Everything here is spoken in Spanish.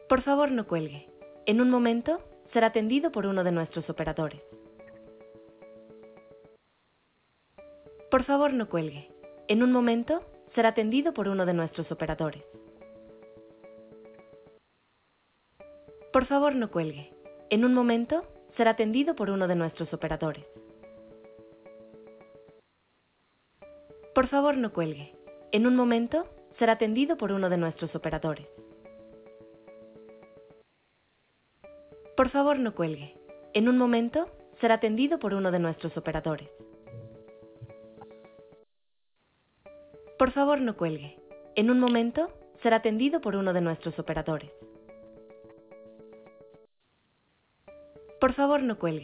Por favor, no cuelgue. En un momento, será atendido por uno de nuestros operadores. Por favor, no cuelgue. En un momento, será atendido por uno de nuestros operadores. Por favor, no cuelgue. En un momento, será atendido por uno de nuestros operadores. Por favor, no cuelgue. En un momento, será atendido por uno de nuestros operadores. Por favor, no cuelgue. En un momento, será atendido por uno de nuestros operadores. Por favor, no cuelgue. En un momento, será atendido por uno de nuestros operadores. Por favor, no cuelgue.